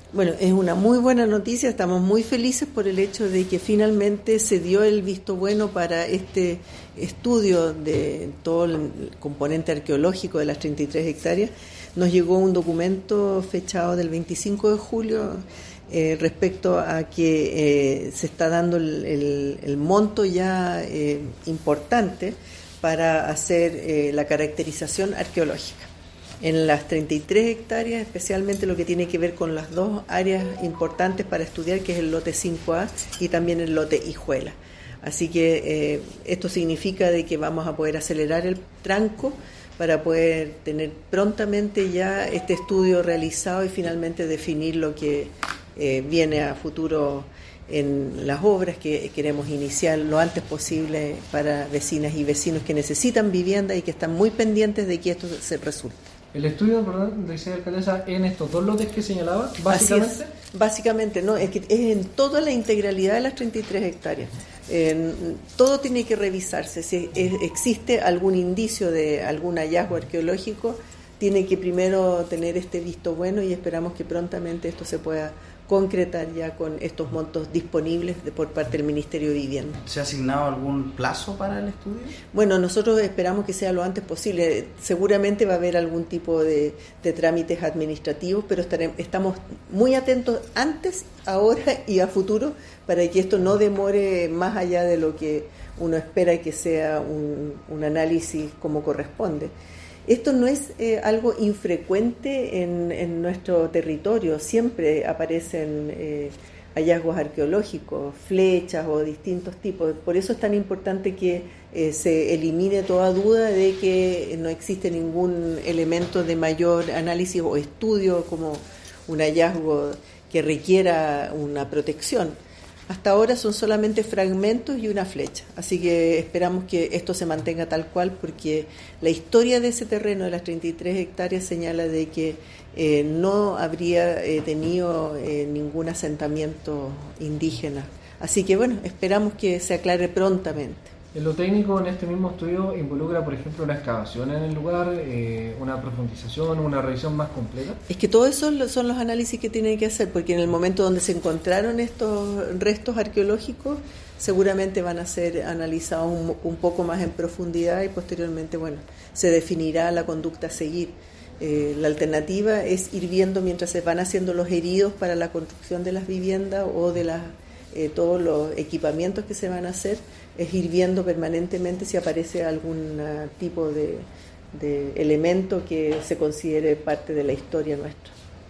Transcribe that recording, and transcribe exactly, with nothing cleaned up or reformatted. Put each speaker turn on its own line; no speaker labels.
Bueno, es una muy buena noticia, estamos muy felices por el hecho de que finalmente se dio el visto bueno para este estudio de todo el componente arqueológico de las treinta y tres hectáreas. Nos llegó un documento fechado del veinticinco de julio eh, respecto a que eh, se está dando el, el, el monto ya eh, importante para hacer eh, la caracterización arqueológica. En las treinta y tres hectáreas, especialmente lo que tiene que ver con las dos áreas importantes para estudiar, que es el lote cinco A y también el lote Hijuela. Así que eh, esto significa de que vamos a poder acelerar el tranco para poder tener prontamente ya este estudio realizado y finalmente definir lo que eh, viene a futuro en las obras que queremos iniciar lo antes posible para vecinas y vecinos que necesitan vivienda y que están muy pendientes de que esto se resuelva.
El estudio, perdón, decía la alcaldesa, en estos dos lotes que señalaba, básicamente.
Así es, básicamente, no, es que es en toda la integralidad de las treinta y tres hectáreas. Eh, todo tiene que revisarse. Si es, existe algún indicio de algún hallazgo arqueológico, tiene que primero tener este visto bueno y esperamos que prontamente esto se pueda concretar ya con estos montos disponibles de, por parte del Ministerio de Vivienda.
¿Se ha asignado algún plazo para el estudio?
Bueno, nosotros esperamos que sea lo antes posible. Seguramente va a haber algún tipo de, de trámites administrativos, pero estaremos, estamos muy atentos antes, ahora y a futuro para que esto no demore más allá de lo que uno espera que sea un, un análisis como corresponde. Esto no es eh, algo infrecuente en, en nuestro territorio, siempre aparecen eh, hallazgos arqueológicos, flechas o distintos tipos, por eso es tan importante que eh, se elimine toda duda de que no existe ningún elemento de mayor análisis o estudio como un hallazgo que requiera una protección. Hasta ahora son solamente fragmentos y una flecha, así que esperamos que esto se mantenga tal cual porque la historia de ese terreno de las treinta y tres hectáreas señala de que eh, no habría eh, tenido eh, ningún asentamiento indígena. Así que bueno, esperamos que se aclare prontamente.
En lo técnico, en este mismo estudio, involucra, por ejemplo, la excavación en el lugar, eh, una profundización, una revisión más completa.
Es que todos esos son los análisis que tienen que hacer, porque en el momento donde se encontraron estos restos arqueológicos, seguramente van a ser analizados un, un poco más en profundidad y posteriormente, bueno, se definirá la conducta a seguir. Eh, la alternativa es ir viendo mientras se van haciendo los heridos para la construcción de las viviendas o de las, eh, todos los equipamientos que se van a hacer, es ir viendo permanentemente si aparece algún uh, tipo de, de elemento que se considere parte de la historia nuestra.